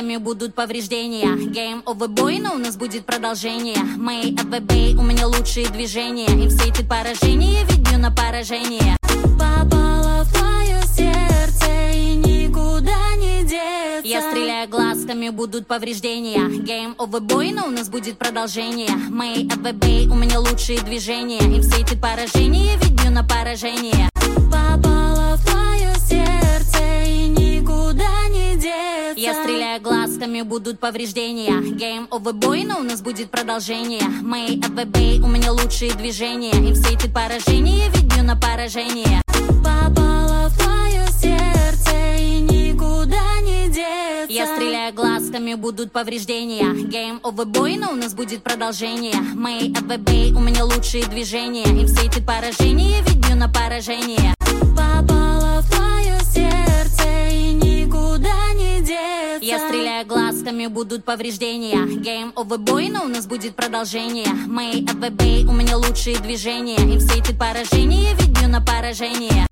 глазками будут повреждения. Game over boy, но у нас будет продолжение. Мэй АВБ, у меня лучшие движения. И все эти поражения ведь бью на поражение. Попала в твое сердце и никуда не деться. Я стреляю глазками, будут повреждения. Game over boy, но у нас будет продолжение. Мэй АВБ, у меня лучшие движения. И все эти поражения ведь бью на поражение. Попала в твое сердце и никуда не деться. Я стреляю глазками, будут повреждения. Game over boy, но у нас будет продолжение. Мэй АВБ, у меня лучшие движения. И все эти поражения ведь бью на поражение. Попала в твое сердце и никуда не деться. Я стреляю глазками, будут повреждения. Game over boy, но у нас будет продолжение. Мэй АВБ, у меня лучшие движения. И все эти поражения ведь бью на поражение. Попала в твое сердце и никуда не деться. Я стреляю глазками, будут повреждения. Game over boy, но у нас будет продолжение. Мэй АВБ, у меня лучшие движения. И все эти поражения ведь бью на поражение.